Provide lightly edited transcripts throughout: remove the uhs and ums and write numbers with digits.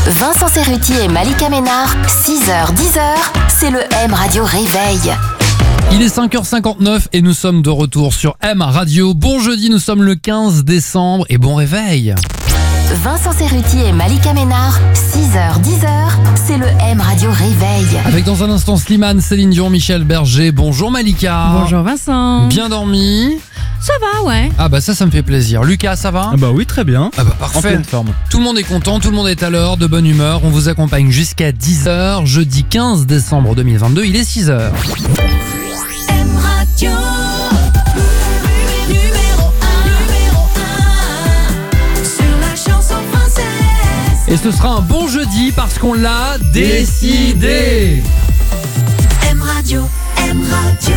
Vincent Cerruti et Malika Ménard, 6h-10h, c'est le M Radio Réveil. Il est 5h59 et nous sommes de retour sur M Radio. Bon jeudi, nous sommes le 15 décembre et bon réveil. Vincent Cerruti et Malika Ménard, 6h-10h, c'est le M Radio Réveil. Avec dans un instant Slimane, Céline Dion, Michel Berger. Bonjour Malika. Bonjour Vincent. Bien dormi? Ça va, ouais. Ah bah ça me fait plaisir. Lucas, ça va? Ah bah oui, très bien. Ah bah En parfait. pleine forme. Tout le monde est content, tout le monde est à l'heure, de bonne humeur. On vous accompagne jusqu'à 10h, jeudi 15 décembre 2022, il est 6h. M Radio, numéro 1, sur la chanson française. Et ce sera un bon jeudi parce qu'on l'a décidé. M Radio, M Radio.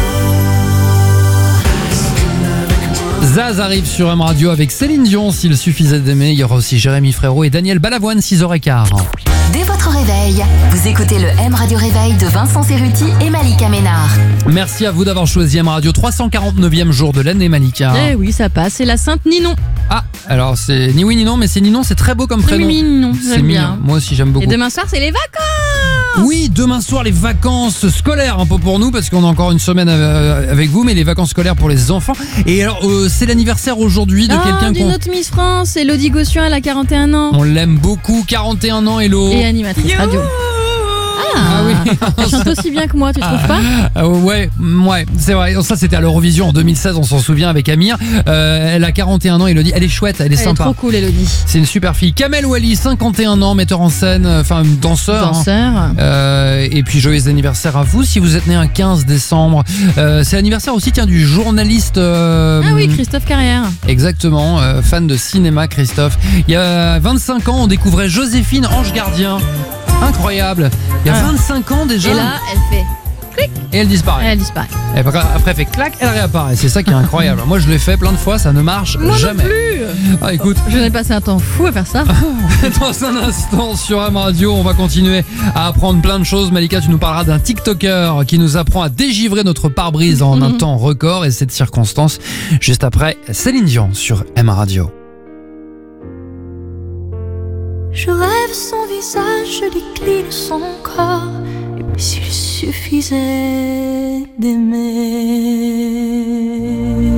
Zaz arrive sur M Radio avec Céline Dion, s'il suffisait d'aimer. Il y aura aussi Jérémy Frérot et Daniel Balavoine, 6h15. Dès votre réveil, vous écoutez le M Radio Réveil de Vincent Cerruti et Malika Ménard. Merci à vous d'avoir choisi M Radio, 349e jour de l'année, Malika. Eh oui, ça passe. C'est la Sainte Ninon. Ah, alors c'est ni oui ni non, mais c'est Ninon, c'est très beau comme prénom. Oui, Ninon, C'est j'aime mignon. bien. Moi aussi j'aime beaucoup. Et demain soir, c'est les vacances. Oui, demain soir les vacances scolaires un peu pour nous parce qu'on a encore une semaine avec vous, mais les vacances scolaires pour les enfants. Et alors c'est l'anniversaire aujourd'hui de quelqu'un d'une autre Miss France, Elodie Gossuin, elle a 41 ans. on l'aime beaucoup, 41 ans, Hello. Et animatrice radio. Ah oui. Elle chante aussi bien que moi, tu trouves pas? Ouais, c'est vrai. Ça c'était à l'Eurovision en 2016, on s'en souvient avec Amir. Elle a 41 ans, Elodie. Elle est chouette, elle est Elle est sympa. trop cool, Elodie. C'est une super fille. Kamel Ouali, 51 ans, metteur en scène, enfin danseur. Danseur. Et puis joyeux anniversaire à vous si vous êtes né un 15 décembre. C'est l'anniversaire aussi du journaliste. Ah oui, Christophe Carrière. Exactement, fan de cinéma Christophe. Il y a 25 ans, on découvrait Joséphine Ange Gardien. Incroyable. Il y a 25 ans déjà. Et là, elle fait. Et elle disparaît. Elle disparaît. Et après elle fait clac, elle réapparaît. C'est ça qui est incroyable. Moi je l'ai fait plein de fois, ça ne marche Moi jamais. non plus. Ah écoute, Je n'ai passé un temps fou à faire ça. dans un instant sur M Radio, on va continuer à apprendre plein de choses. Malika, tu nous parleras d'un TikToker qui nous apprend à dégivrer notre pare-brise en un temps record et cette circonstance juste après Céline Dion sur M Radio. Je rêve son visage, je décline son corps. Et puis s'il suffisait d'aimer.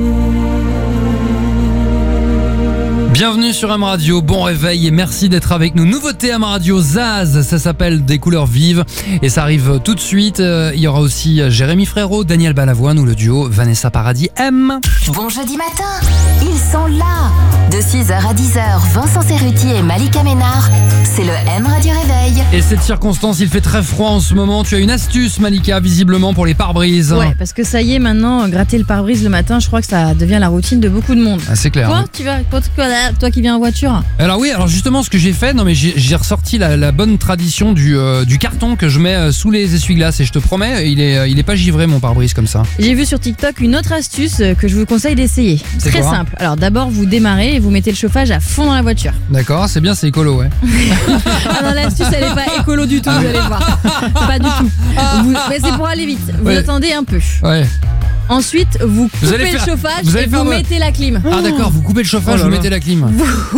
Bienvenue sur M Radio, bon réveil et merci d'être avec nous. Nouveauté M Radio, Zaz, ça s'appelle Des couleurs vives et ça arrive tout de suite. Il y aura aussi Jérémy Frérot, Daniel Balavoine ou le duo Vanessa Paradis M. Bon jeudi matin, ils sont là. De 6h à 10h, Vincent Cerruti et Malika Ménard, c'est le M Radio Réveil. Et cette circonstance, il fait très froid en ce moment. Tu as une astuce, Malika, visiblement pour les pare-brises. Ouais, parce que ça y est, maintenant, gratter le pare-brise le matin, je crois que ça devient la routine de beaucoup de monde. Ah, c'est clair. Toi, hein. toi qui viens en voiture. Alors oui, alors justement ce que j'ai fait, j'ai ressorti la bonne tradition du carton que je mets sous les essuie-glaces et je te promets, il est pas givré mon pare-brise comme ça. J'ai vu sur TikTok une autre astuce que je vous conseille d'essayer. C'est Très quoi simple. Alors d'abord, vous démarrez et vous mettez le chauffage à fond dans la voiture. D'accord, c'est bien, c'est écolo, ouais. Ah non, l'astuce, elle est pas écolo du tout, vous allez voir. Pas du tout. Mais c'est pour aller vite. Vous Ouais. attendez un peu. Ouais. Ensuite, vous Vous allez coupez le faire- chauffage vous allez et faire vous le- mettez la clim. Ah d'accord, vous coupez le chauffage, Oh là vous là. mettez la clim.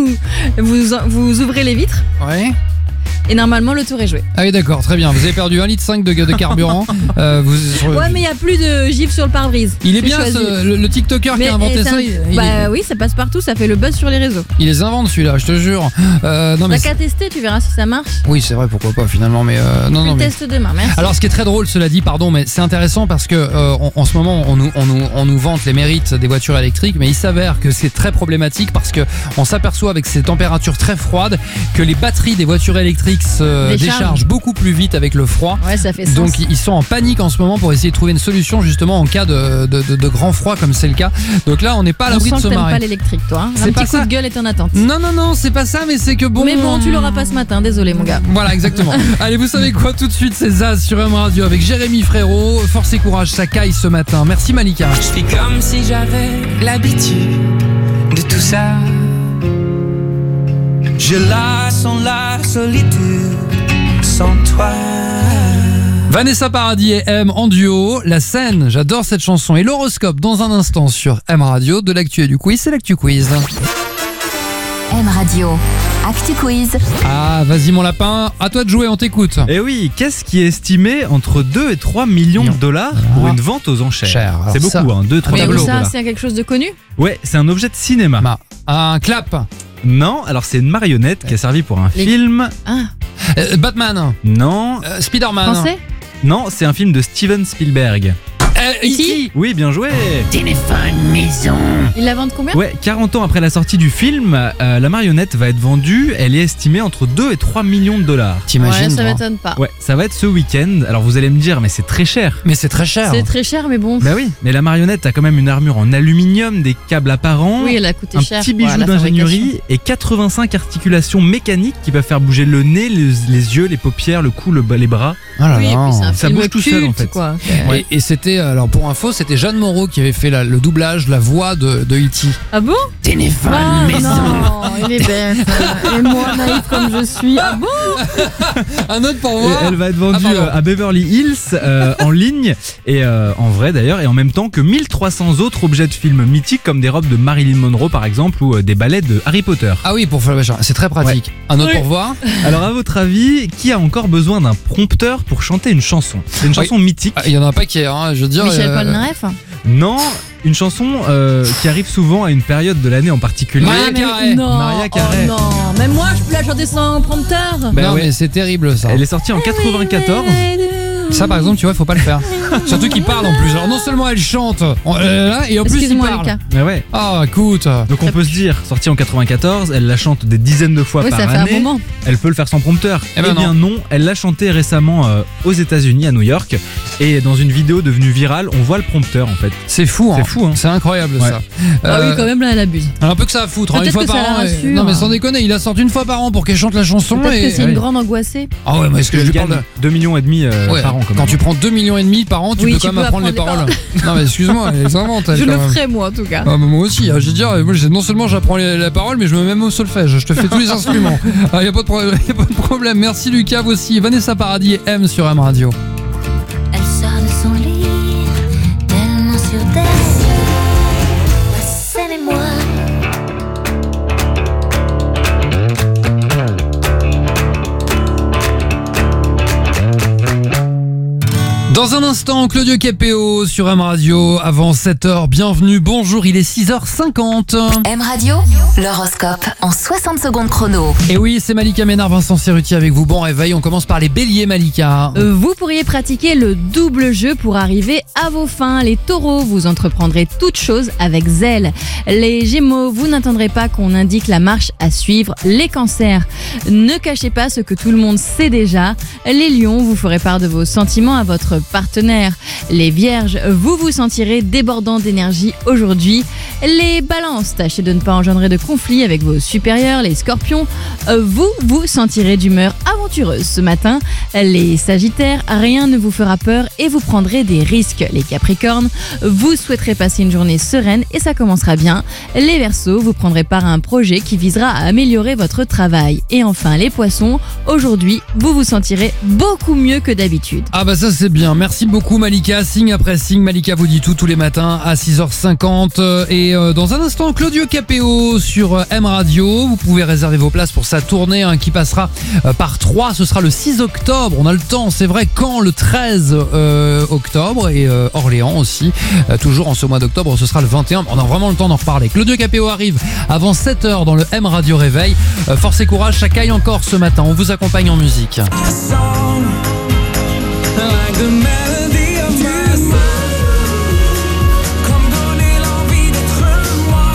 Vous ouvrez les vitres Ouais. et normalement le tour est joué. Ah oui d'accord, très bien. Vous avez perdu 1,5 litre de carburant. Ouais, mais il n'y a plus de gifle sur le pare-brise. Il est J'ai bien choisi. le TikToker qui Mais a inventé c'est ça. un- Bah oui, ça passe partout, ça fait le buzz sur les réseaux. Il les invente celui-là, je te jure. Non mais T'as qu'à tester, tu verras si ça marche. oui c'est vrai, pourquoi pas finalement, mais non Tu non le mais. testes demain, merci. Alors ce qui est très drôle, cela dit, pardon, mais c'est intéressant parce que en ce moment on nous vante les mérites des voitures électriques, mais il s'avère que c'est très problématique parce que on s'aperçoit avec ces températures très froides que les batteries des voitures électriques se déchargent beaucoup plus vite avec le froid. Ouais, ça fait sens. Donc ils sont en panique en ce moment pour essayer de trouver une solution justement en cas de grand froid comme c'est le cas. Donc là on n'est pas à on l'abri sent de que se t'aimes marrer. pas l'électrique, toi. Hein. C'est Un pas petit coup ça. de gueule est en attente. Non, c'est pas ça, mais c'est que bon. Mais bon, tu l'auras pas ce matin, désolé mon gars. Voilà, exactement. Allez, vous savez quoi, tout de suite, c'est Zaz sur M Radio avec Jérémy Frérot. Force et courage, ça caille ce matin. Merci Malika. Je fais comme si j'avais l'habitude de tout ça. Je la sens la solitude sans toi. Vanessa Paradis et M en duo. La scène, j'adore cette chanson. Et l'horoscope dans un instant sur M Radio. De l'actu et du quiz, c'est l'actu quiz. M Radio, Actu Quiz. Ah, vas-y mon lapin, à toi de jouer, on t'écoute. Et oui, qu'est-ce qui est estimé entre 2 et 3 millions de dollars pour une vente aux enchères? Cher. Alors C'est beaucoup, ça- 2-3 Mais où millions de ça, dollars. c'est quelque chose de connu? Ouais, c'est un objet de cinéma. Un clap. Non, alors c'est une marionnette qui a servi pour un Les- film. Ah, Batman. Non, Spider-Man. français? non, c'est un film de Steven Spielberg. E.T. Oui, bien joué. Ils la vendent combien? Ouais, 40 ans après la sortie du film, la marionnette va être vendue. Elle est estimée entre 2 et 3 millions de dollars. T'imagines Ouais, ça toi m'étonne pas. Ouais, ça va être ce week-end. Alors vous allez me dire, mais c'est très cher. Mais c'est très cher. C'est très cher, mais bon. Bah oui, mais la marionnette a quand même une armure en aluminium, des câbles apparents, Oui, elle a coûté un cher. petit quoi, bijou la d'ingénierie et 85 articulations mécaniques qui peuvent faire bouger le nez, les yeux, les paupières, le cou, les bras. Oh là Oui, et là. puis c'est un Ça film bouge tout seul, en culte, fait. quoi. Ouais. Et c'était, alors pour info, c'était Jeanne Moreau qui avait fait le doublage, la voix de E.T. Ah bon? Ah non, il est bête. Et moi, naïf comme je suis. Ah bon? Un autre pour Et voir. elle va être vendue Ah, pardon. à Beverly Hills en ligne et en vrai d'ailleurs, et en même temps que 1300 autres objets de films mythiques comme des robes de Marilyn Monroe par exemple ou des balais de Harry Potter. Ah oui, pour faire le machin, c'est très pratique. Un autre Oui. pour voir. Alors à votre avis, qui a encore besoin d'un prompteur pour chanter une chanson? C'est une chanson mythique. Il y en a pas qui est, hein, je veux dire. Michel Polnareff? Non, une chanson qui arrive souvent à une période de l'année en particulier. Mariah Carey. Non, Mariah Carey. Oh non, même moi, je peux la chanter sans prompteur. Bah non ouais. mais c'est terrible ça. Elle est sortie en 94. Ça par exemple, tu vois, faut pas le faire. Surtout qu'il parle en plus. Alors non seulement elle chante, et en plus il Excuse-moi, parle. Lucas. Mais ouais. Ah écoute. Donc on peut se dire, sortie en 94, elle la chante des dizaines de fois Oui, par ça fait année. un moment. Elle peut le faire sans prompteur. Eh ben bien non, elle l'a chanté récemment aux États-Unis, à New York, et dans une vidéo devenue virale, on voit le prompteur en fait. C'est fou, hein. C'est fou, hein. C'est incroyable Ouais. ça. Ah oui, quand même, là, elle abuse. Un peu que ça à foutre, hein, une Peut-être fois que ça par la an. rassure. Non mais sans déconner, il la sort une fois par an pour qu'elle chante la chanson. Peut-être et... que c'est une grande angoissée. Ah ouais, mais est-ce que je lui parle de... 2,5 millions Ouais, par an quand quand même. tu prends 2,5 millions par an, tu Oui, peux tu quand même peux apprendre les apprendre paroles. Non mais excuse-moi, elle les invente. Je quand le même. ferai, moi, en tout cas. Ah, mais moi aussi, je veux dire, moi, non seulement j'apprends la parole, mais je me mets même au solfège. Je te fais tous les instruments. Ah, y a pas de problème. Merci Lucas, vous aussi. Vanessa Paradis et M sur M Radio. Elle sort de son lit, tellement sûre d'elle. La scène et moi. Dans un instant, Claudio Capéo sur M Radio, avant 7h, bienvenue, bonjour, il est 6h50. M Radio, l'horoscope en 60 secondes chrono. Et oui, c'est Malika Ménard, Vincent Cerruti avec vous, bon réveil, on commence par les béliers Malika. Vous pourriez pratiquer le double jeu pour arriver à vos fins. Les taureaux, vous entreprendrez toute chose avec zèle. Les gémeaux, vous n'attendrez pas qu'on indique la marche à suivre. Les cancers, ne cachez pas ce que tout le monde sait déjà. Les lions, vous ferez part de vos sentiments à votre partenaire. Les vierges, vous vous sentirez débordant d'énergie aujourd'hui. Les balances, tâchez de ne pas engendrer de conflits avec vos supérieurs. Les scorpions, vous vous sentirez d'humeur aventureuse ce matin. Les sagittaires, rien ne vous fera peur et vous prendrez des risques. Les capricornes, vous souhaiterez passer une journée sereine et ça commencera bien. Les verseaux, vous prendrez part à un projet qui visera à améliorer votre travail. Et enfin les poissons, aujourd'hui, vous vous sentirez beaucoup mieux que d'habitude. Ah bah ça c'est bien, merci beaucoup Malika, signe après signe, Malika vous dit tout tous les matins à 6h50 et dans un instant Claudio Capéo sur M Radio, vous pouvez réserver vos places pour sa tournée qui passera par 3, ce sera le 6 octobre, on a le temps, c'est vrai, Caen le 13 octobre et Orléans aussi, toujours en ce mois d'octobre, ce sera le 21, on a vraiment le temps d'en reparler. Claudio Capéo arrive avant 7h dans le M Radio Réveil, force et courage, ça caille encore ce matin, on vous accompagne en musique. Like the melody of my soul. Comme donner l'envie d'être moi.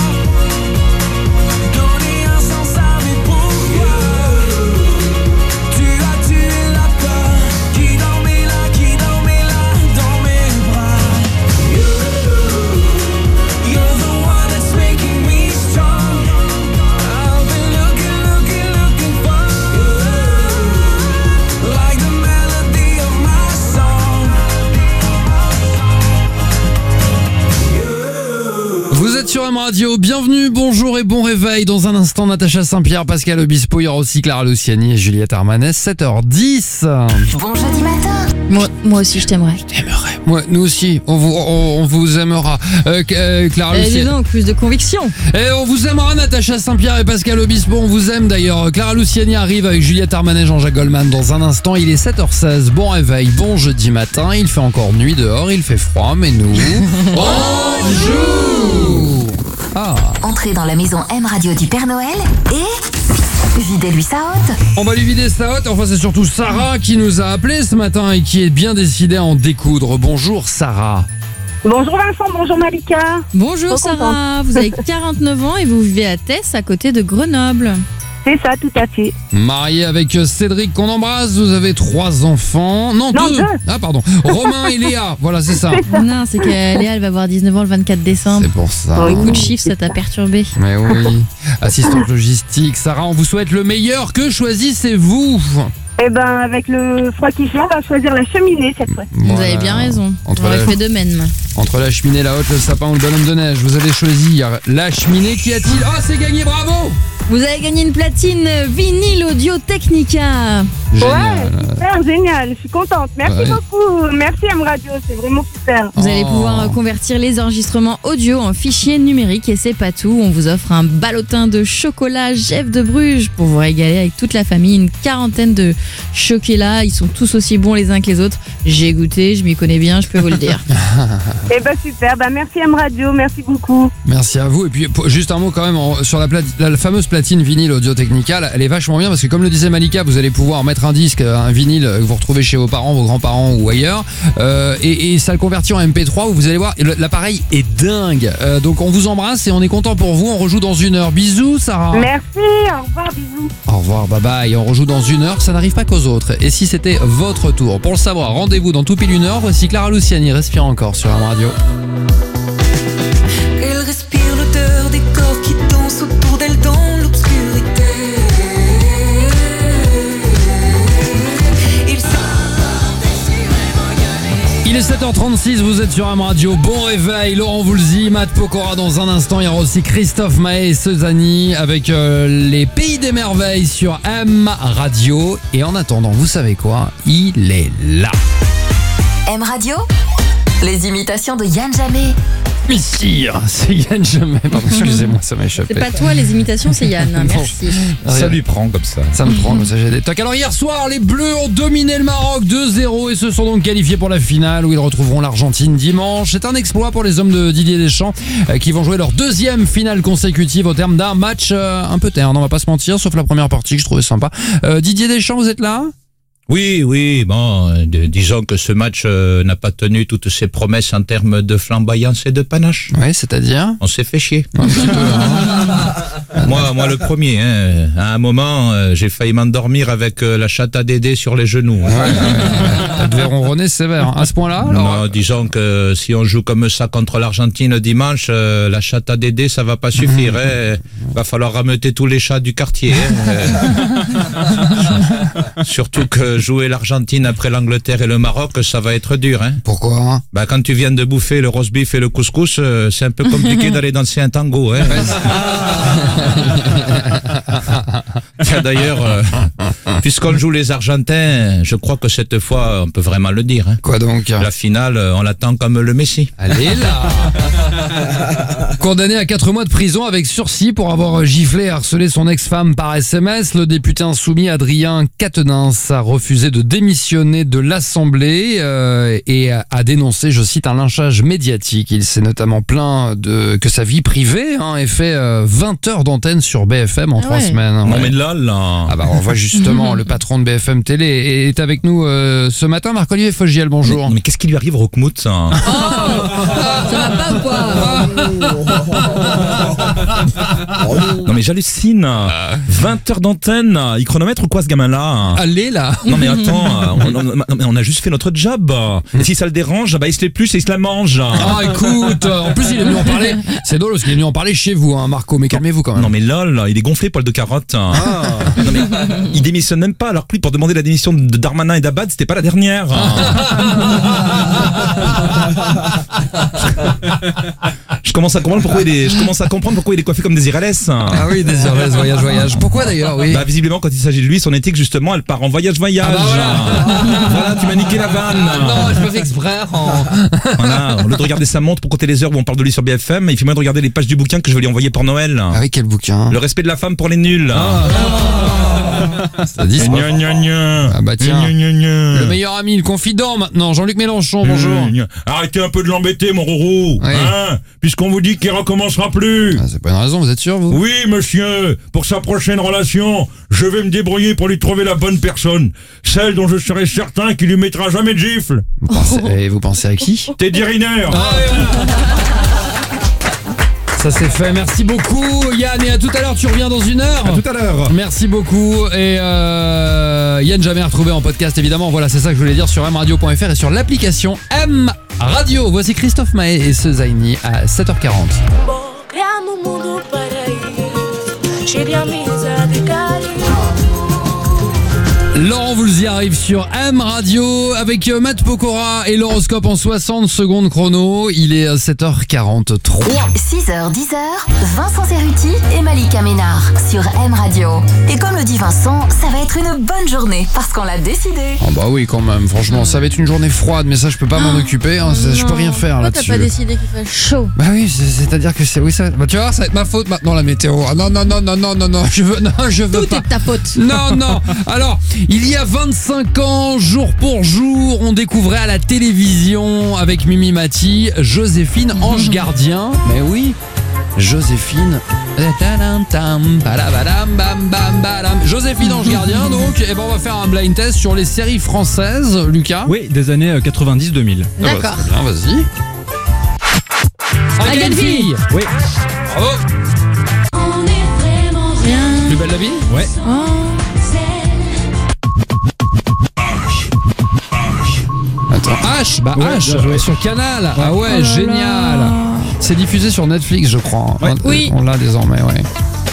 Donner un sens à mes pourquoi. Tu as tué la peur qui dormait là dans mes bras. You're the one that's making me strong. I've been looking for. Like the melody of my song. Radio. Bienvenue, bonjour et bon réveil. Dans un instant, Natacha Saint-Pierre, Pascal Obispo, il y aura aussi Clara Luciani et Juliette Armanet, 7h10. Bon jeudi matin. Moi aussi, je t'aimerais. T'aimerais. Ouais, nous aussi, on vous aimera. Clara Dis Luciani. donc, plus de conviction. Et on vous aimera, Natacha Saint-Pierre et Pascal Obispo, on vous aime d'ailleurs. Clara Luciani arrive avec Juliette Armanet, Jean-Jacques Goldman dans un instant. Il est 7h16, bon réveil, bon jeudi matin. Il fait encore nuit dehors, il fait froid, mais nous, on joue. Ah. Entrez dans la maison M Radio du Père Noël et videz-lui sa hotte. On va lui vider sa hotte. Enfin, c'est surtout Sarah qui nous a appelé ce matin et qui est bien décidée à en découdre. Bonjour Sarah. Bonjour Vincent, bonjour Malika. Bonjour Trop Sarah, vous avez 49 ans et vous vivez à Tess, à côté de Grenoble. C'est ça, tout à fait. Mariée avec Cédric qu'on embrasse, vous avez 3 enfants. Non, Non, 2. deux. Ah pardon, Romain et Léa, voilà c'est ça. Non, c'est que Léa, elle va avoir 19 ans le 24 décembre. C'est pour ça. Oui. Coup de chiffre, ça t'a perturbé. Mais oui, assistante logistique. Sarah, on vous souhaite le meilleur. Que choisissez-vous? Eh ben, avec le froid qui fait, on va choisir la cheminée cette fois. Vous Voilà. avez bien raison. Entre On aurait la- fait de même. Entre la cheminée, la hotte, le sapin ou le bonhomme de neige, vous allez choisir la cheminée. Qu'y a-t-il? Ah, c'est gagné, bravo! Vous avez gagné une platine vinyle Audio Technica. Génial. Ouais, super, génial, je suis contente. Merci Ouais. beaucoup. Merci M Radio, c'est vraiment super. Vous allez Oh. pouvoir convertir les enregistrements audio en fichiers numériques et c'est pas tout. On vous offre un ballotin de chocolat Jeff de Bruges pour vous régaler avec toute la famille. Une 40aine de chocolats. Ils sont tous aussi bons les uns que les autres. J'ai goûté, je m'y connais bien, je peux vous le dire. Eh ben, super. Ben, merci M Radio, merci beaucoup. Merci à vous. Et puis, juste un mot quand même sur la fameuse platine vinyle Audio Technica. Elle est vachement bien parce que, comme le disait Malika, vous allez pouvoir mettre un disque, un vinyle que vous retrouvez chez vos parents, vos grands-parents ou ailleurs. Et ça le convertit en MP3 où vous allez voir, l'appareil est dingue. Donc, on vous embrasse et on est content pour vous. On rejoue dans 1 heure. Bisous, Sarah. Merci, au revoir, bisous. Au revoir, bye bye. On rejoue dans 1 heure, ça n'arrive pas qu'aux autres. Et si c'était votre tour? Pour le savoir, rendez-vous dans tout pile 1 heure. Voici Clara Luciani, Respire encore sur M Radio. Elle respire l'odeur des corps qui dansent autour d'elle dans l'obscurité. Il est 7h36, vous êtes sur M Radio. Bon réveil, Laurent Voulzy, Matt Pokora dans un instant. Il y aura aussi Christophe Maé et Sezani avec les Pays des Merveilles sur M Radio. Et en attendant, vous savez quoi? Il est là. M Radio, les imitations de Yann Jamais. Messire, c'est Yann Jamais. Pardon, excusez-moi, ça m'a échappé. C'est pas toi les imitations, c'est Yann. Merci. Ça lui prend comme ça. Ça me prend comme ça, j'ai des tocs. Alors hier soir, les Bleus ont dominé le Maroc 2-0 et se sont donc qualifiés pour la finale où ils retrouveront l'Argentine dimanche. C'est un exploit pour les hommes de Didier Deschamps qui vont jouer leur 2e finale consécutive au terme d'un match un peu terne, on va pas se mentir, sauf la première partie que je trouvais sympa. Didier Deschamps, vous êtes là? Oui, bon, disons que ce match n'a pas tenu toutes ses promesses en termes de flamboyance et de panache. Oui, c'est-à-dire On s'est fait chier. un petit peu, hein. Moi le premier. Hein. À un moment, j'ai failli m'endormir avec la chatte à Dédé sur les genoux. Elle devait ronronner sévère. À ce point-là alors, Non, disons que si on joue comme ça contre l'Argentine dimanche, la chatte à Dédé, ça va pas suffire. Hein. Va falloir rameuter tous les chats du quartier. Hein. Surtout que jouer l'Argentine après l'Angleterre et le Maroc, ça va être dur. Hein. Pourquoi? Bah, quand tu viens de bouffer le roast beef et le couscous, c'est un peu compliqué d'aller danser un tango. Hein. Tiens, d'ailleurs, puisqu'on joue les Argentins, je crois que cette fois, on peut vraiment le dire. Hein. Quoi donc? La finale, on l'attend comme le Messi. Allez là. Condamné à 4 mois de prison avec sursis pour avoir giflé et harcelé son ex-femme par SMS, le député insoumis Adrien Quatennens a refusé de démissionner de l'Assemblée et a dénoncé, je cite, un lynchage médiatique. Il s'est notamment plaint que sa vie privée ait fait 20 heures d'antenne sur BFM en 3 semaines. Non Ouais. mais là. Ah bah on voit justement le patron de BFM Télé est avec nous ce matin. Marc-Olivier Fogiel, bonjour. Mais qu'est-ce qui lui arrive Roquemout ça Ça va pas ou quoi? Non Non mais j'hallucine. 20 heures d'antenne. Il chronomètre ou quoi ce gamin-là? Allez là. Non mais attends, on a juste fait notre job. Et si ça le dérange, bah il se l'est plus et il se la mange. Ah écoute, en plus il est venu en parler. C'est drôle parce qu'il est venu en parler chez vous, hein, Marco. Mais calmez-vous quand même. Non mais lol, il est gonflé poil de carotte. Non mais il démissionne même pas. Alors que lui pour demander la démission de Darmanin et d'Abad, c'était pas la dernière. Je commence à comprendre pourquoi il est coiffé comme Désiré Alès. Ah oui, Désiré, voyage. Pourquoi d'ailleurs, oui? Bah visiblement quand il s'agit de lui, son éthique justement, elle part en voyage. Voilà, tu m'as niqué la vanne. Non, je me fais exprès. Voilà, au lieu de regarder sa montre pour compter les heures où on parle de lui sur BFM, il fait moins de regarder les pages du bouquin que je vais lui envoyer pour Noël. Ah oui, quel bouquin? Le respect de la femme pour les nuls. Ça dit ça. Ah bah tiens. Le meilleur ami, le confident maintenant, Jean-Luc Mélenchon, bonjour. Arrêtez un peu de l'embêter, mon Rourou, Oui. hein, puisqu'on vous dit qu'il recommencera plus. Ah, c'est pas une raison, vous êtes sûr, vous? Oui, monsieur, pour sa prochaine relation, je vais me débrouiller pour lui trouver la bonne personne. Celle dont je serai certain qu'il lui mettra jamais de gifle. Vous pensez à qui? Teddy Riner. Ça c'est fait, merci beaucoup Yann, et à tout à l'heure, tu reviens dans 1 heure. À tout à l'heure. Merci beaucoup, et Yann jamais retrouvé en podcast évidemment, voilà c'est ça que je voulais dire, sur mradio.fr et sur l'application M Radio. Voici Christophe Maé et ce Zaini à 7h40. Laurent Voulzy arrive sur M Radio avec Matt Pokora et l'horoscope en 60 secondes chrono. Il est 7h43. 6h, 10h, Vincent Cerruti et Malika Ménard sur M Radio. Et comme le dit Vincent, ça va être une bonne journée parce qu'on l'a décidé. Oh bah oui quand même, franchement ça va être une journée froide, mais ça je peux pas m'en occuper, hein, je peux rien faire Pourquoi là-dessus. t'as pas décidé qu'il fait chaud? Bah oui, c'est-à-dire que c'est... Oui, ça... Bah tu vois, ça va être ma faute maintenant la météo. Ah, non, je veux Tout pas. est de ta faute. Non. Alors, il y a 25 ans, jour pour jour, on découvrait à la télévision avec Mimi Mati, Joséphine Ange Gardien. Mais oui, Joséphine. Joséphine Ange Gardien, donc. Et ben on va faire un blind test sur les séries françaises, Lucas. Oui, des années 90-2000. D'accord. Très bien, vas-y. La jeune fille. Oui. Bravo. Plus belle la vie. Ouais. Attends, H, bah Ouais, H, bien joué. sur Canal. Ah ouais, Oh là génial. là. C'est diffusé sur Netflix, je crois. Ouais. Oui. On l'a désormais, ouais.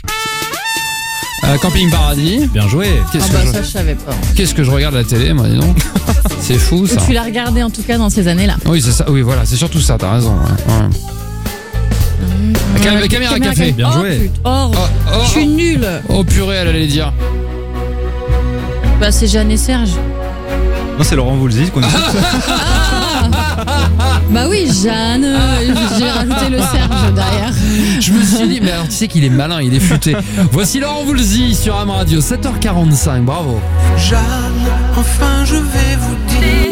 Camping Paradis. Bien joué. Qu'est-ce Ah que bah je... ça je savais pas. Qu'est-ce que je regarde à la télé, moi, dis donc. C'est fou, ça. Tu l'as regardé en tout cas dans ces années-là. Oui, c'est ça. Oui, voilà, c'est surtout ça, t'as raison. Ouais. Caméra café. Bien joué. Putain. Oh, je suis nulle. Oh purée, elle allait dire. Bah c'est Jeanne et Serge. Non, c'est Laurent Voulzy qu'on écoute. Bah oui, Jeanne. J'ai rajouté le Serge derrière. Je me suis dit, mais alors tu sais qu'il est malin, il est futé. Voici Laurent Voulzy sur Am Radio, 7h45, bravo. Jeanne, enfin je vais vous dire.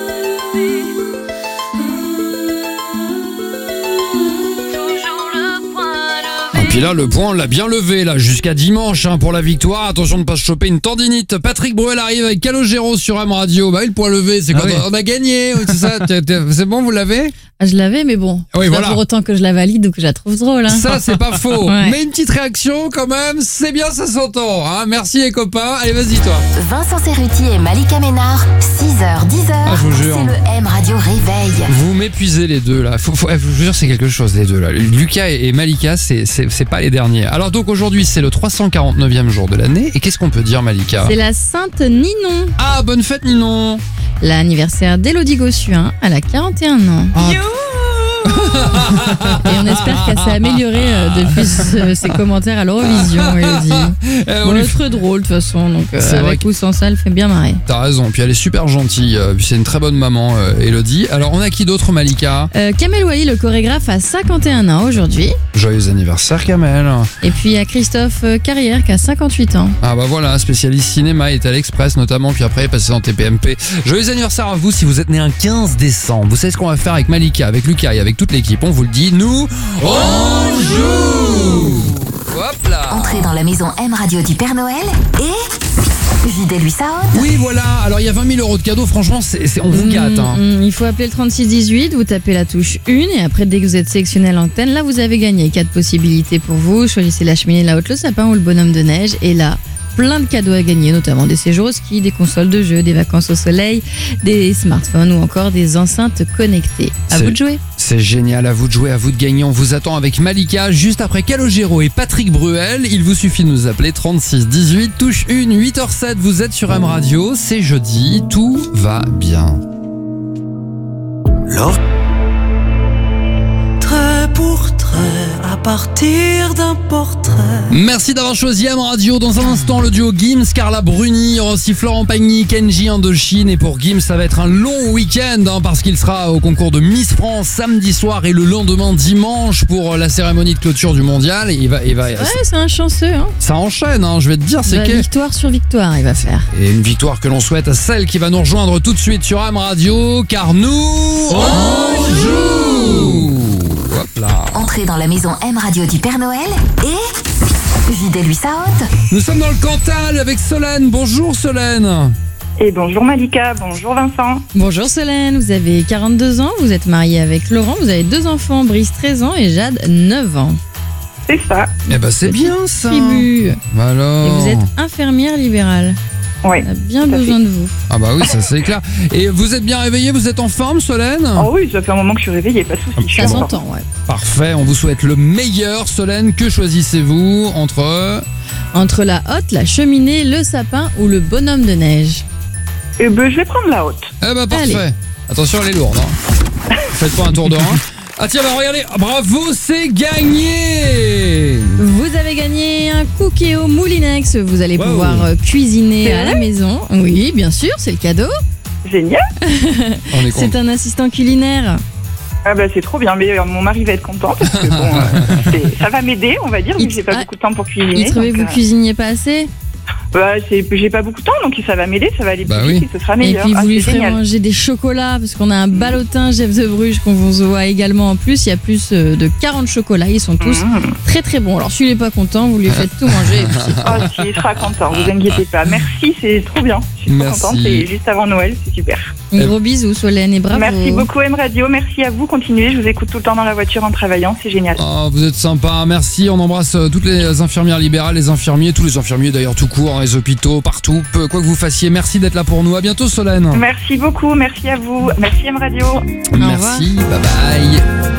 Et puis là, le point, on l'a bien levé, là, jusqu'à dimanche, hein, pour la victoire. Attention de ne pas se choper une tendinite. Patrick Bruel arrive avec Calogero sur Am Radio. Bah oui, le point levé, c'est quand on a gagné, oui, c'est ça. C'est bon, vous l'avez? Ah, je l'avais, mais bon. Oui, C'est voilà. pas pour autant que je la valide ou que je la trouve drôle. Hein. Ça, c'est pas faux. Ouais. Mais une petite réaction, quand même, c'est bien, ça s'entend. Hein. Merci, les copains. Allez, vas-y, toi. Vincent Cerruti et Malika Ménard, 6h, 10h, Ah, je vous jure. c'est le M Radio Réveil. Vous m'épuisez les deux, là. Je vous jure, c'est quelque chose, les deux, là. Lucas et Malika, c'est pas les derniers. Alors, donc, aujourd'hui, c'est le 349e jour de l'année. Et qu'est-ce qu'on peut dire, Malika? C'est la Sainte Ninon. Ah, bonne fête, Ninon. L'anniversaire d'Élodie Gossuin. Elle a 41 ans. Ah, Et on espère qu'elle s'est améliorée depuis ses commentaires à l'Eurovision, Élodie. on Bon, lui elle est très drôle de toute façon, donc C'est vrai avec que- ou sans ça, elle fait bien marrer. T'as raison, puis elle est super gentille, puis c'est une très bonne maman, Elodie. Alors on a qui d'autre, Malika? Kamel Wally, le chorégraphe, a 51 ans aujourd'hui. Joyeux anniversaire, Kamel. Et puis il y a Christophe Carrière qui a 58 ans. Ah bah voilà, spécialiste cinéma, il est à l'Express notamment, puis après il est passé dans TPMP. Joyeux anniversaire à vous si vous êtes né un 15 décembre. Vous savez ce qu'on va faire avec Malika, avec Lucas et avec toute l'équipe, on vous le dit, nous, on joue. Hop là. Entrez dans la maison M Radio du Père Noël et Videz-lui sa hotte. Oui, voilà. Alors, il y a 20 000 euros de cadeaux. Franchement, on vous gâte. Hein. Il faut appeler le 3618, vous tapez la touche 1 et après, dès que vous êtes sélectionné à l'antenne, là, vous avez gagné 4 possibilités pour vous. Choisissez la cheminée, la hotte, le sapin ou le bonhomme de neige. Et là, plein de cadeaux à gagner, notamment des séjours au ski, des consoles de jeux, des vacances au soleil, des smartphones ou encore des enceintes connectées. À vous de jouer. C'est génial, à vous de jouer, à vous de gagner. On vous attend avec Malika juste après Calogero et Patrick Bruel. Il vous suffit de nous appeler 36 18, touche 1, 8h07. Vous êtes sur M Radio, c'est jeudi, tout va bien. Trait pour trait, à partir d'un portrait. Merci d'avoir choisi M Radio. Dans un instant, le duo Gims, Carla Bruni, il y aura aussi Florent Pagny, Kenji Indochine. Et pour Gims, ça va être un long week-end parce qu'il sera au concours de Miss France samedi soir et le lendemain dimanche pour la cérémonie de clôture du mondial. Et il va Ouais, c'est un chanceux. Hein. Ça enchaîne, je vais te dire. C'est victoire sur victoire, il va faire. Et une victoire que l'on souhaite à celle qui va nous rejoindre tout de suite sur M Radio, car nous, on joue. Hop là. Entrez dans la maison M Radio du Père Noël et videz-lui sa hotte. Nous sommes dans le Cantal avec Solène. Bonjour Solène. Et bonjour Malika, bonjour Vincent. Bonjour Solène, vous avez 42 ans, vous êtes mariée avec Laurent, vous avez 2 enfants, Brice 13 ans et Jade 9 ans. C'est ça. Eh ben c'est bien ça. Tribu. Alors. Et vous êtes infirmière libérale. Ouais. On a bien besoin de vous. Ah bah oui, ça c'est clair. Et vous êtes bien réveillée, vous êtes en forme Solène? Oh oui, ça fait un moment que je suis réveillée, pas de soucis. Ça s'entend, ouais. Parfait, on vous souhaite le meilleur. Solène, que choisissez-vous entre la hotte, la cheminée, le sapin ou le bonhomme de neige? Je vais prendre la hotte. Eh ben parfait. Allez. Attention, elle est lourde. Faites pas un tour de rein. Ah tiens, bah regardez, bravo, c'est gagné. Vous avez gagné un Cookéo Moulinex. Vous allez pouvoir cuisiner à la maison. Oui, bien sûr, c'est le cadeau. Génial. On est content. C'est un assistant culinaire. Ah bah c'est trop bien, mais mon mari va être content parce que bon, ça va m'aider, on va dire, vu que j'ai pas beaucoup de temps pour cuisiner. Il trouvait que vous cuisiniez pas assez? J'ai pas beaucoup de temps, donc ça va m'aider, ça va aller plus Bah vite oui. et ce sera meilleur. Et puis vous lui c'est ferez génial. manger des chocolats parce qu'on a un ballotin Jeff de Bruges qu'on vous voit également en plus. Il y a plus de 40 chocolats, ils sont tous très très bons. Alors s'il n'est pas content, vous lui faites tout manger. Et puis c'est tout. Oh, si, il sera content, vous inquiétez pas. Merci, c'est trop bien. Je suis trop Merci. contente, c'est juste avant Noël, c'est super. Un gros bisou Solène et bravo. Merci beaucoup M Radio, merci à vous, continuez, je vous écoute tout le temps dans la voiture en travaillant, c'est génial. Oh, vous êtes sympa, merci. On embrasse toutes les infirmières libérales, les infirmiers, tous les infirmiers d'ailleurs tout court, dans les hôpitaux, partout, quoi que vous fassiez. Merci d'être là pour nous. À bientôt Solène. Merci beaucoup, merci à vous, merci M Radio. Merci, bye bye.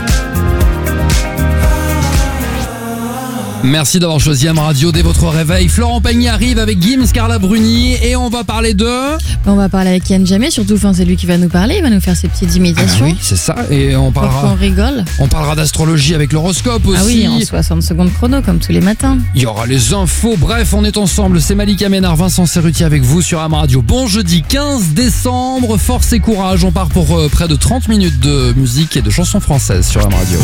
Merci d'avoir choisi M Radio dès votre réveil. Florent Pagny arrive avec Gims, Carla Bruni et on va parler de... On va parler avec Yann Jamais, surtout c'est lui qui va nous parler, il va nous faire ses petites imitations. Oui, c'est ça. Et on Pour qu'on parlera, rigole. on parlera d'astrologie avec l'horoscope aussi. Ah oui, en 60 secondes chrono comme tous les matins. Il y aura les infos. Bref, on est ensemble. C'est Malika Ménard, Vincent Cerruti avec vous sur M Radio. Bon jeudi 15 décembre. Force et courage. On part pour près de 30 minutes de musique et de chansons françaises sur M Radio.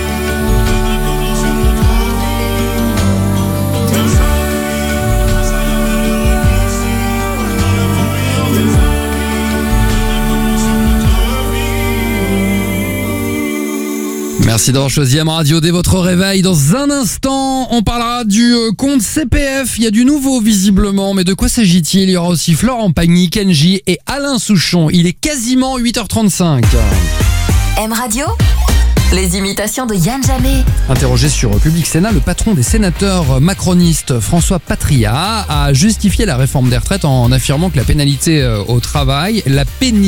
Merci d'avoir choisi M Radio dès votre réveil. Dans un instant, on parlera du compte CPF. Il y a du nouveau visiblement, mais de quoi s'agit-il? Il y aura aussi Florent Pagny, Kenji et Alain Souchon. Il est quasiment 8h35. M Radio, les imitations de Yann Jamais. Interrogé sur Public Sénat, le patron des sénateurs macronistes, François Patria, a justifié la réforme des retraites en affirmant que la pénalité au travail, la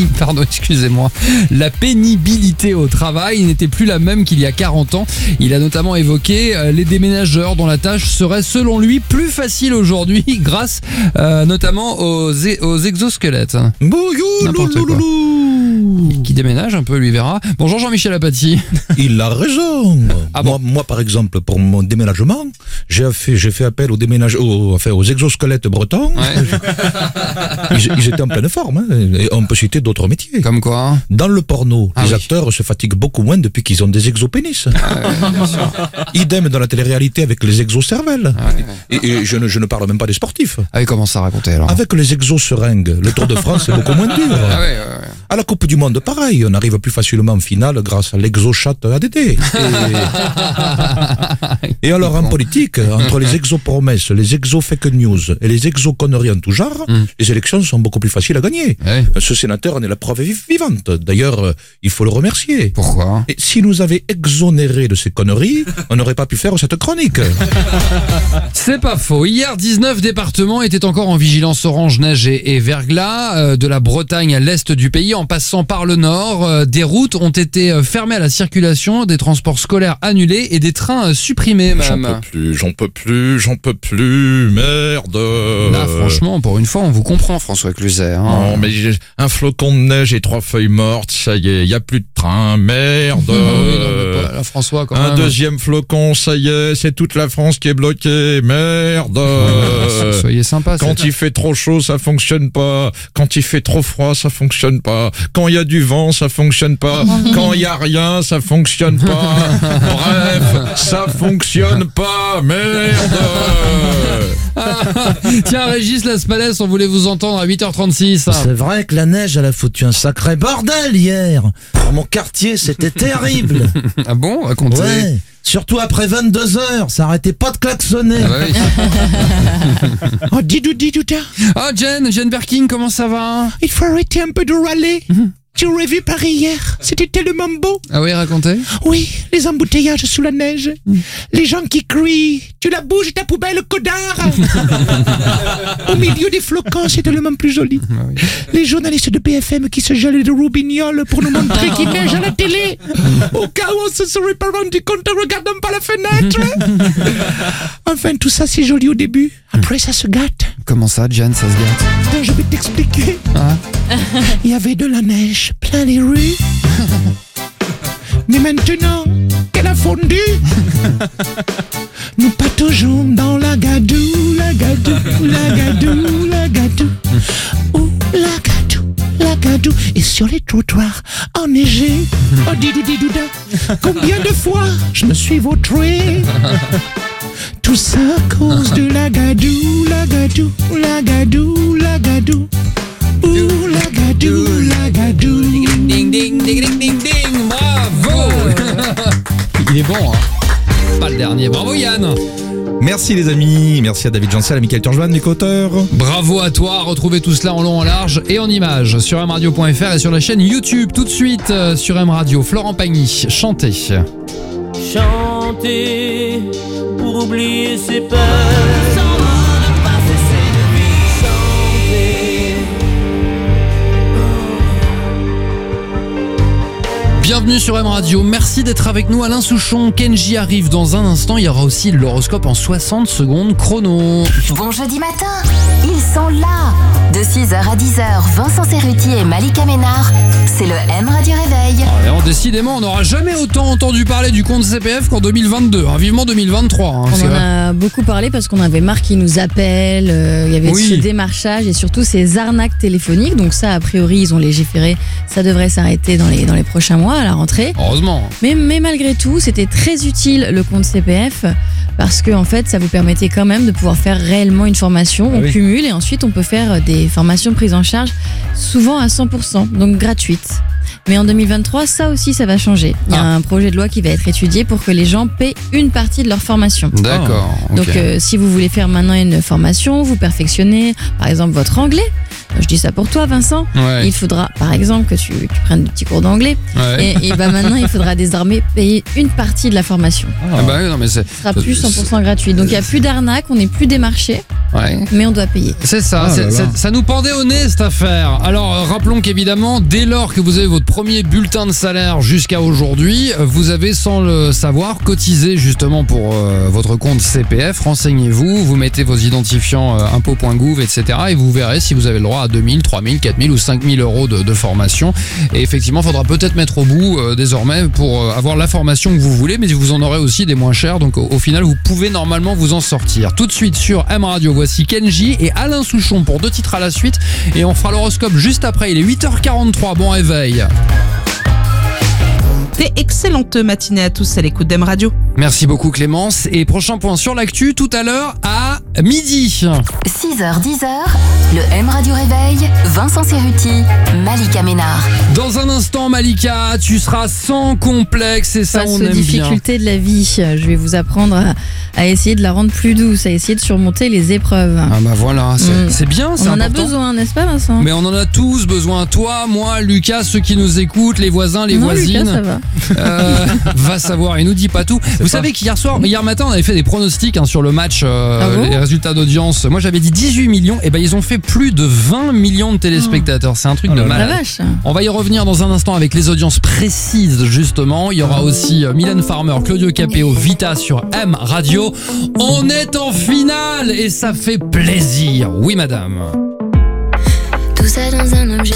pénibilité au travail n'était plus la même qu'il y a 40 ans. Il a notamment évoqué les déménageurs dont la tâche serait selon lui plus facile aujourd'hui grâce notamment aux exosquelettes. N'importe quoi. Qui déménage un peu, lui verra. Bonjour Jean-Michel Apathy. Il a raison. Ah bon? Moi, par exemple, pour mon déménagement, j'ai fait appel aux exosquelettes bretons. Ouais. Ils étaient en pleine forme. Hein, et on peut citer d'autres métiers. Comme quoi? Dans le porno, Ah les oui. acteurs se fatiguent beaucoup moins depuis qu'ils ont des exopénis. Bien sûr. Idem dans la télé-réalité avec les exocervelles. Ouais. Et je ne parle même pas des sportifs. Ah oui, comment ça raconter alors? Avec les exoseringues, le Tour de France est beaucoup moins dur. Ah ouais. À la Coupe du Monde, pareil, on arrive plus facilement en finale grâce à l'exochat ADD. Et alors en politique, entre les exo-promesses, les exo-fake news et les exo-conneries en tout genre, les élections sont beaucoup plus faciles à gagner. Ouais. Ce sénateur en est la preuve vivante. D'ailleurs, il faut le remercier. Pourquoi? Et s'il nous avait exonéré de ces conneries, on n'aurait pas pu faire cette chronique. C'est pas faux. Hier, 19 départements étaient encore en vigilance orange, neige et verglas, de la Bretagne à l'est du pays, en passant par le nord. Des routes ont été fermées à la circulation, des transports scolaires annulés et des trains supprimés, même. J'en peux plus, merde. Là, franchement, pour une fois, on vous comprend, François Cluzet. Hein. Non, mais un flocon de neige et 3 feuilles mortes, ça y est, y a plus de train, merde. Oui, non, mais pas, là, François, quand Un même. deuxième flocon, ça y est, c'est toute la France qui est bloquée, merde. Soyez sympa. Quand il fait trop chaud, ça fonctionne pas. Quand il fait trop froid, ça fonctionne pas. Quand il y a du vent, ça fonctionne pas. Quand il y a rien, ça fonctionne pas. Bref, ça fonctionne pas, merde. Tiens, Régis Laspalès, on voulait vous entendre à 8h36. C'est vrai que la neige, elle a foutu un sacré bordel hier. Dans mon quartier, c'était terrible. Ah bon? Racontez. Ouais. Surtout après 22h, ça arrêtait pas de klaxonner. Ah bah oui. Oh, didou. Ah, Jane Birkin, comment ça va? Il faut arrêter un peu de râler. Tu aurais vu Paris hier, c'était tellement beau. Ah oui, racontez. Oui, les embouteillages sous la neige, les gens qui crient « Tu la bouges ta poubelle, connard !» Au milieu des flocons, c'est tellement plus joli. Les journalistes de BFM qui se gèlent de roubignoles pour nous montrer qu'il neige à la télé. Au cas où on se serait pas rendu compte en regardant par la fenêtre. Enfin, tout ça c'est joli au début. Après, ça se gâte. Comment ça, Jane, ça se gâte? Non, je vais t'expliquer. Ah. Il y avait de la neige plein les rues. Mais maintenant qu'elle a fondu, nous pataugeons dans la gadoue. Ouh, la gadoue. Et sur les trottoirs enneigés, oh didou-didou-da, combien de fois je me suis vautré. Tout ça à cause de la gadoue. Ouh, la gadoue. Ding, ding, ding, ding, ding, ding. Bravo. Il est bon, hein. Pas le dernier. Bravo, Yann. Merci les amis, merci à David Jancel, à Mickaël Turgeman, mes co-auteurs. Bravo à toi. Retrouvez tout cela en long, en large et en images sur mradio.fr et sur la chaîne YouTube. Tout de suite sur M-Radio. Florent Pagny, chantez. Chanter pour oublier ses peurs, sans ne pas cesser de vivre. Chanter. Bienvenue sur M-Radio. Merci d'être avec nous. Alain Souchon, Kenji arrive dans un instant. Il y aura aussi l'horoscope en 60 secondes chrono. Bon jeudi matin, ils sont là. De 6h à 10h, Vincent Cerruti et Malika Ménard, c'est le M-Radio Réveil. Alors, décidément, on n'aura jamais autant entendu parler du compte CPF qu'en 2022. Hein. Vivement 2023. Hein, On en a beaucoup parlé parce qu'on avait marre qu'ils nous appellent, il y avait ce démarchage et surtout ces arnaques téléphoniques. Donc ça, a priori, ils ont légiféré. Ça devrait s'arrêter dans les prochains mois à la rentrée. Heureusement. Mais malgré tout, c'était très utile le compte CPF parce que en fait, ça vous permettait quand même de pouvoir faire réellement une formation. On cumule et ensuite on peut faire des formations prises en charge souvent à 100%, donc gratuites. Mais en 2023, ça aussi, ça va changer. Il y a un projet de loi qui va être étudié pour que les gens paient une partie de leur formation. D'accord. Donc, si vous voulez faire maintenant une formation, vous perfectionnez, par exemple, votre anglais. Je dis ça pour toi, Vincent. Ouais. Il faudra, par exemple, que tu prennes des petits cours d'anglais. Ouais. Et ben maintenant, il faudra désormais payer une partie de la formation. Ah bah oui, non, mais Ce sera plus 100% gratuit. Donc, il n'y a plus d'arnaque, on n'est plus démarché, mais on doit payer. C'est ça, Ah là là. ça nous pendait au nez cette affaire. Alors rappelons qu'évidemment, dès lors que vous avez votre premier bulletin de salaire jusqu'à aujourd'hui, vous avez sans le savoir cotisé justement pour votre compte CPF. Renseignez-vous, vous mettez vos identifiants impôts.gouv, etc. et vous verrez si vous avez le droit à 2000, 3000, 4000 ou 5000 euros de formation. Et effectivement, il faudra peut-être mettre au bout désormais pour avoir la formation que vous voulez, mais vous en aurez aussi des moins chères. Donc au final, vous pouvez normalement vous en sortir. Tout de suite sur M-Radio, voici Kenji et Alain Souchon pour 2 titres à la suite. Et on fera l'horoscope juste après. Il est 8h43. Bon réveil. Excellente matinée à tous à l'écoute d'M Radio. Merci beaucoup Clémence. Et prochain point sur l'actu tout à l'heure à midi. 6h, 10h, le M-Radio Réveil, Vincent Cerruti, Malika Ménard. Dans un instant, Malika, tu seras sans complexe et ça, Face on aux aime bien. difficultés de la vie, je vais vous apprendre à essayer de la rendre plus douce, à essayer de surmonter les épreuves. Ah bah voilà, c'est bien, c'est On en a important. besoin, n'est-ce pas, Vincent? Mais on en a tous besoin. Toi, moi, Lucas, ceux qui nous écoutent, les voisins, les Non, voisines. Lucas, ça va. Va savoir, il nous dit pas tout. Vous savez qu'hier matin, on avait fait des pronostics sur le match, bon les résultats d'audience. Moi, j'avais dit 18 millions. Et ben, ils ont fait plus de 20 millions de téléspectateurs. C'est un truc de La malade. vache. On va y revenir dans un instant avec les audiences précises, justement. Il y aura aussi Mylène Farmer, Claudio Capéo, Vita sur M Radio. On est en finale et ça fait plaisir. Oui, madame. Tout ça dans un objet.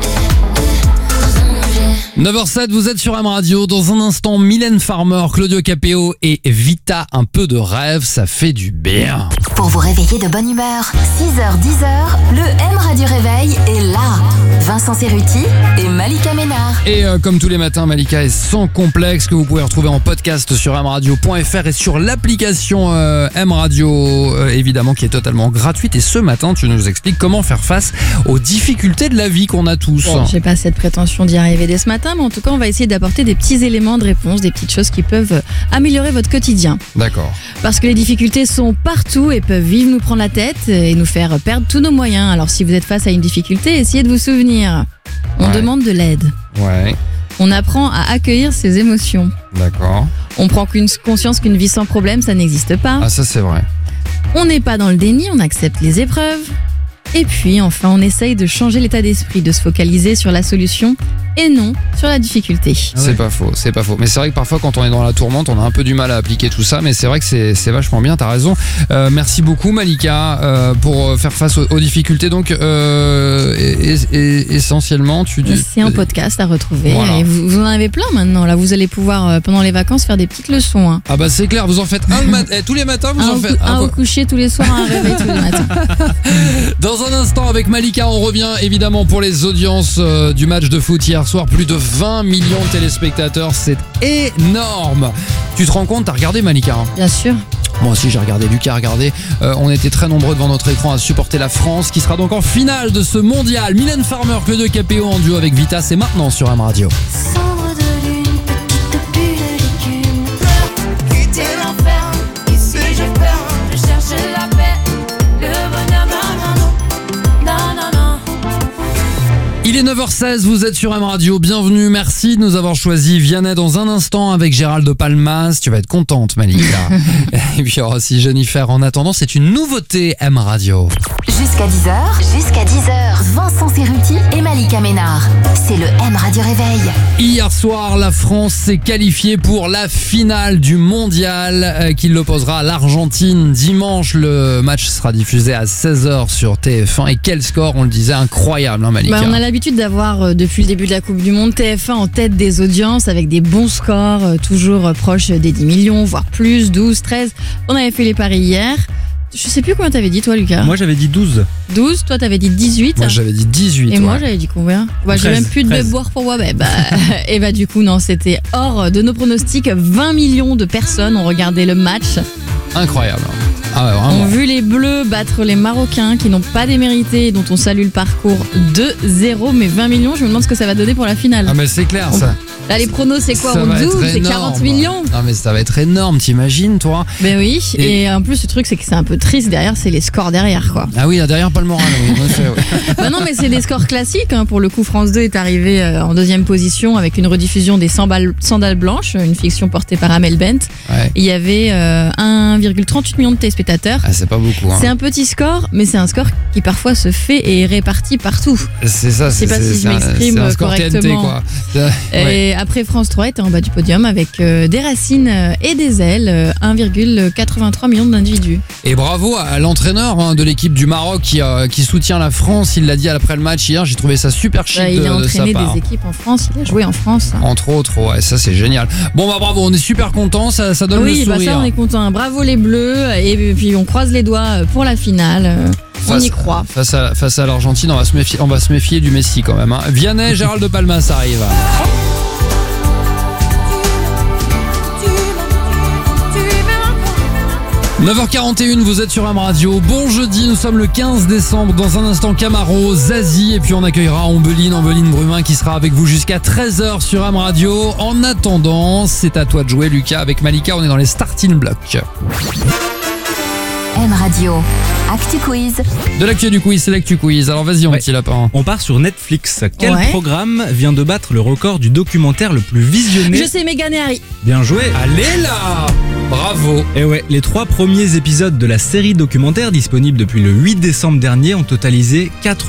9h07, vous êtes sur M Radio. Dans un instant, Mylène Farmer, Claudio Capéo et Vita, un peu de rêve, ça fait du bien. Pour vous réveiller de bonne humeur, 6h, 10h, le M Radio Réveil est là. Vincent Cerruti et Malika Ménard. Et comme tous les matins, Malika est sans complexe, que vous pouvez retrouver en podcast sur mradio.fr et sur l'application M Radio, évidemment, qui est totalement gratuite. Et ce matin, tu nous expliques comment faire face aux difficultés de la vie qu'on a tous. Bon, j'ai pas cette prétention d'y arriver dès ce matin, mais en tout cas, on va essayer d'apporter des petits éléments de réponse, des petites choses qui peuvent améliorer votre quotidien. D'accord. Parce que les difficultés sont partout et peuvent vite nous prendre la tête et nous faire perdre tous nos moyens. Alors si vous êtes face à une difficulté, essayez de vous souvenir. On Ouais. demande de l'aide. Ouais, On apprend à accueillir ses émotions. d'accord. On prend conscience qu'une vie sans problème, ça n'existe pas. Ah, ça c'est vrai. On n'est pas dans le déni, on accepte les épreuves. Et puis enfin, on essaye de changer l'état d'esprit, de se focaliser sur la solution et non sur la difficulté. C'est pas faux, c'est pas faux. Mais c'est vrai que parfois quand on est dans la tourmente, on a un peu du mal à appliquer tout ça, mais c'est vrai que c'est vachement bien, t'as raison. Merci beaucoup Malika pour faire face aux difficultés. Donc essentiellement, tu dis... C'est un podcast à retrouver. Voilà. Et vous en avez plein maintenant. Là, vous allez pouvoir, pendant les vacances, faire des petites leçons. Hein. Ah bah c'est clair, vous en faites tous les matins, vous Un en au, faites un au coucher tous les soirs, un réveil tous les matins. Dans un instant avec Malika, on revient évidemment pour les audiences du match de foot hier soir. Plus de 20 millions de téléspectateurs, c'est énorme. Tu te rends compte, t'as regardé Malika hein? Bien sûr. Moi aussi j'ai regardé, Lucas a regardé. On était très nombreux devant notre écran à supporter la France qui sera donc en finale de ce mondial. Mylène Farmer, Claudio Capéo en duo avec Vita, c'est maintenant sur M Radio. Cendre de lune, petite bulle d'écume. Quitter l'enfer, ici j'ai peur. Je cherche la paix, le bonheur, non, non, non, non. Il est 9h16, vous êtes sur M Radio, bienvenue, merci de nous avoir choisi. Vianney dans un instant avec Gérald de Palmas, tu vas être contente Malika. Et puis il y aura aussi Jennifer. En attendant, c'est une nouveauté M Radio. Jusqu'à 10h, Vincent Cerruti et Malika Ménard. C'est le M Radio Réveil. Hier soir, la France s'est qualifiée pour la finale du mondial qui l'opposera à l'Argentine. Dimanche, le match sera diffusé à 16h sur TF1. Et quel score, on le disait, incroyable, hein, Malika. On a l'habitude d'avoir, depuis le début de la Coupe du Monde, TF1 en tête des audiences avec des bons scores, toujours proches des 10 millions, voire plus, 12, 13. On avait fait les paris hier. Je sais plus combien t'avais dit, toi, Lucas. Moi, j'avais dit 12. 12, toi, t'avais dit 18. Moi, j'avais dit 18. Et moi, ouais. j'avais dit combien? J'ai 13, même plus de 13. boire pour moi. Et bah, du coup, non, c'était hors de nos pronostics. 20 millions de personnes ont regardé le match. Incroyable. Ah ouais, vraiment. Ont vu les Bleus battre les Marocains qui n'ont pas démérité et dont on salue le parcours 2-0. Mais 20 millions, je me demande ce que ça va donner pour la finale. Ah mais c'est clair ça. Là, les pronos, c'est quoi? Ça On va être double, c'est énorme. 40 millions. Non mais ça va être énorme, t'imagines toi? Ben oui, Et- et en plus, le truc, c'est que c'est un peu triste derrière, c'est les scores derrière, quoi. Ah oui, là, derrière pas le moral. Oui, en effet, oui. Bah non, mais c'est des scores classiques. Hein. Pour le coup, France 2 est arrivé en deuxième position avec une rediffusion des Sandales Blanches, une fiction portée par Amel Bent. Ouais. Il y avait 1,38 millions de téléspectateurs. Ah, c'est pas beaucoup. Hein. C'est un petit score, mais c'est un score qui parfois se fait et est réparti partout. C'est ça, Je sais pas si je m'exprime c'est un score TNT correctement. quoi. Et après, France 3 était en bas du podium avec des racines et des ailes, 1,83 millions d'individus. Et bravo à l'entraîneur hein, de l'équipe du Maroc qui soutient la France. Il l'a dit après le match hier. J'ai trouvé ça super chic Il a de sa entraîné part. des équipes en France, il a joué en France. Entre autres, ouais, ça c'est génial. Bon bah bravo, on est super contents, ça donne Oui, le bah sourire. ça on est content. Bravo les Bleus et puis on croise les doigts pour la finale. On y croit. Face à l'Argentine, on va se méfier du Messi quand même. Hein. Vianney, Gérald de Palmas arrive. 9h41, vous êtes sur M Radio. Bon jeudi, nous sommes le 15 décembre. Dans un instant, Camaro, Zazie. Et puis on accueillera Ombeline Brumin qui sera avec vous jusqu'à 13h sur M Radio. En attendant, c'est à toi de jouer, Lucas. Avec Malika, on est dans les starting blocks. M Radio, Actu Quiz. De l'actu du quiz, c'est l'actu quiz. Alors vas-y, mon petit lapin. On part sur Netflix. Quel Ouais. programme vient de battre le record du documentaire le plus visionné? Je sais, Meghan et Harry. Bien joué. Allez là! Bravo. Et ouais, les 3 premiers épisodes de la série documentaire disponible depuis le 8 décembre dernier ont totalisé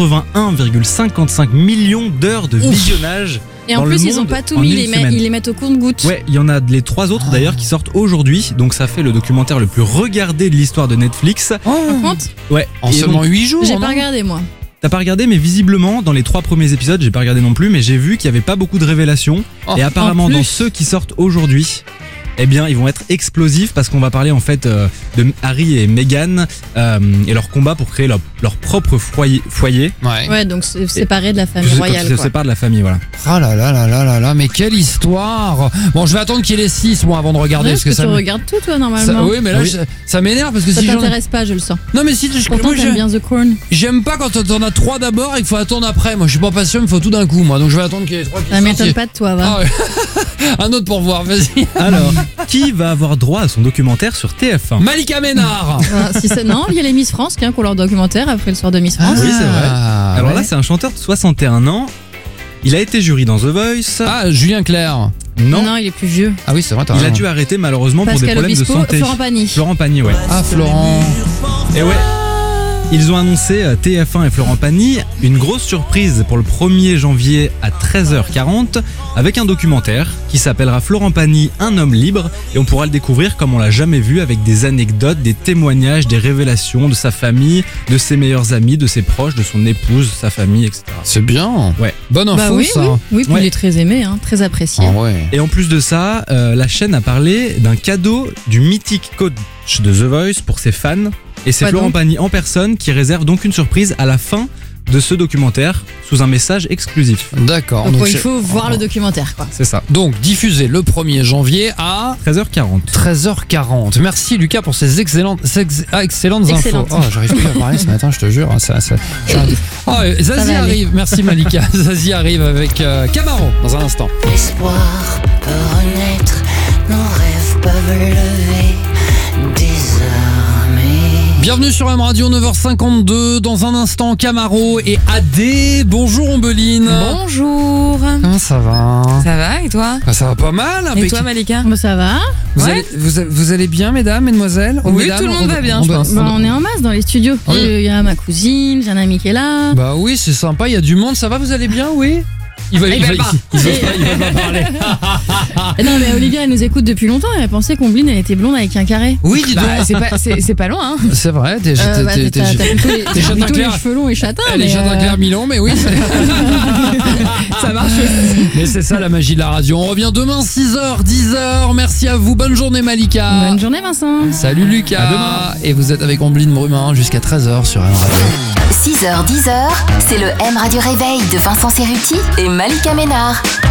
81,55 millions d'heures de visionnage. Et en dans plus, le ils ont monde pas tout en mis, une semaine. ils les mettent au compte-gouttes. Ouais, il y en a les 3 autres d'ailleurs qui sortent aujourd'hui, donc ça fait le documentaire le plus regardé de l'histoire de Netflix. Par contre, Ouais. En Et seulement donc, 8 jours. j'ai non pas regardé, moi. t'as pas regardé, mais visiblement dans les 3 premiers épisodes, j'ai pas regardé non plus, mais j'ai vu qu'il y avait pas beaucoup de révélations. Oh, Et apparemment en plus. dans ceux qui sortent aujourd'hui, eh bien ils vont être explosifs parce qu'on va parler en fait de Harry et Meghan et leur combat pour créer leur propre foyer. Ouais. Ouais, donc c'est séparé de la famille Quand royale. ils se quoi. séparent de la famille, voilà. Ah là là là là là là, mais quelle histoire. Bon, je vais attendre qu'il y ait les 6 avant de regarder. Ouais, parce parce que que tu me- regardes tout, toi, normalement. oui, mais là, Oui. ça m'énerve parce que Ça si j'en... t'intéresse pas, je le sens. Non, mais si Pourtant, moi, t'aimes bien The Crown. j'aime pas quand t'en as 3 d'abord et qu'il faut attendre après. Moi, je suis pas patient, il me faut tout d'un coup, moi. Donc, je vais attendre qu'il y ait les 3 qui Ça sortent. m'étonne pas de toi, va. Ah ouais. Un autre pour voir, vas-y. Alors, qui va avoir droit à son documentaire sur TF1? Malika Ménard. Si c'est non, il y a les Miss France qui ont leur documentaire après le soir de Miss France. oui, c'est vrai. Ah, Alors ouais. là, c'est un chanteur de 61 ans. Il a été jury dans The Voice. Ah, Julien Clerc. Non, il est plus vieux. Ah oui, c'est vrai, t'as il a raison. dû arrêter malheureusement pour des Pascal problèmes de Obispo, santé. Florent Pagny. Florent Pagny, ouais. Ah, Florent. Et ouais. Ils ont annoncé TF1 et Florent Pagny une grosse surprise pour le 1er janvier à 13h40 avec un documentaire qui s'appellera Florent Pagny, un homme libre, et on pourra le découvrir comme on l'a jamais vu avec des anecdotes, des témoignages, des révélations de sa famille, de ses meilleurs amis, de ses proches, de son épouse, sa famille, etc. C'est bien. Ouais. Bonne info, Bah oui, ça. oui, puis Ouais. il est très aimé, hein, très apprécié. Ah ouais. Et en plus de ça, la chaîne a parlé d'un cadeau du mythique coach de The Voice pour ses fans. Et c'est Quoi Florent donc Pagny en personne qui réserve donc une surprise à la fin de ce documentaire sous un message exclusif. D'accord. Donc, Donc, il faut voir le documentaire, quoi. C'est ça. donc, diffusé le 1er janvier à 13h40. 13h40. Merci Lucas pour ces excellentes Excellente. infos. Oh, j'arrive plus à parler ce matin, je te jure. Oh, Zazie va aller. arrive. Merci Malika. Zazie arrive avec Camaro dans un instant. L'espoir peut renaître, nos rêves peuvent lever désormais. Bienvenue sur M Radio 9h52. Dans un instant, Camaro et AD. Bonjour Ombeline. Bonjour. Comment ça va? Ça va et toi? Bah, ça va pas mal. Et impeccable. toi Malika? Bah, ça va. Vous, Ouais. allez, vous allez bien, mesdames, mesdemoiselles? Oui, Mesdames, tout le monde va bien, je doit- pense. Bah, on est en masse dans les studios. Oui. Il y a ma cousine, j'ai un ami qui est là. Bah oui, c'est sympa, il y a du monde. Ça va, vous allez bien? Oui. Il va pas parler. Non, mais Olivia, elle nous écoute depuis longtemps. Elle pensait qu'Ombline, elle était blonde avec un carré. Oui, dis donc. Bah, c'est pas loin, hein. C'est vrai, t'es T'as plutôt t'es châtain les clair. cheveux longs et châtains. Elle est mais, châtain clair Milan, mais oui. Ça marche aussi. Mais c'est ça la magie de la radio. On revient demain 6h, 10h. Merci à vous. Bonne journée Malika. Bonne journée, Vincent. Salut Lucas. À demain. Et vous êtes avec Ombeline Brumin jusqu'à 13h sur M Radio. 6h, 10h, c'est le M Radio Réveil de Vincent Cerruti et Malika Ménard.